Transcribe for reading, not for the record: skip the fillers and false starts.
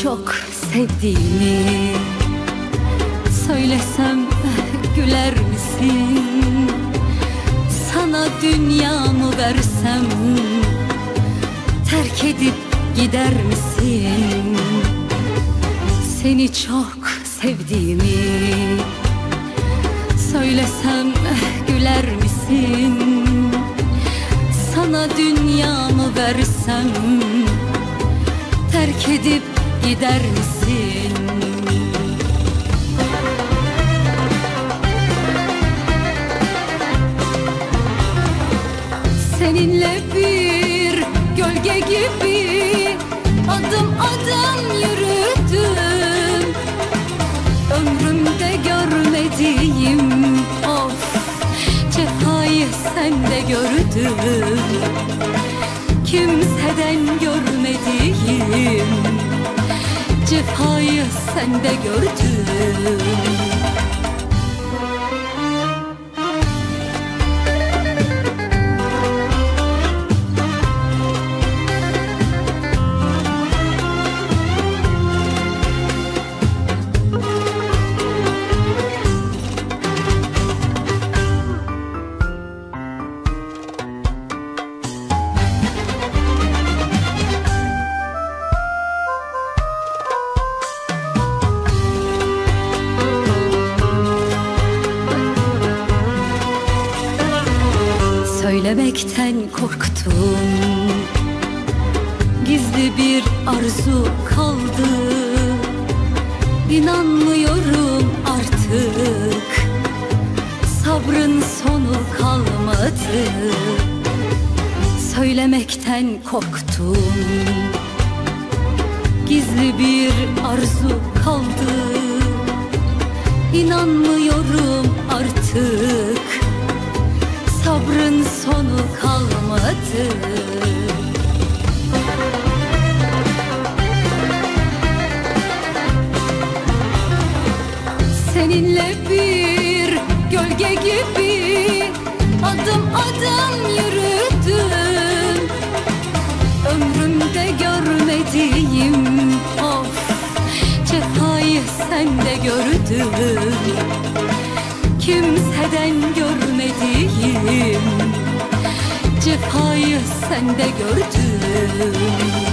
çok sevdiğimi söylesem güler misin? Sana dünyamı versem terk edip gider misin? Seni çok sevdiğimi söylesem güler misin? Sana dünyamı versem terk edip gider misin? Seninle bir gölge gibi adım adım yürüdüm. Ömrümde görmediğim of cefayı sende gördüm. Kimseden görmediğim cefayı sende gördüm. Söylemekten korktum, gizli bir arzu kaldı. İnanmıyorum artık, sabrın sonu kalmadı. Söylemekten korktum, gizli bir arzu kaldı. İnanmıyorum artık, sabrın sonu kalmadı. Seninle bir gölge gibi adım adım yürüdüm. Ömrümde görmediğim of cefayı sende gördüm. Kimseden görmediğim cefayı sende gördüm.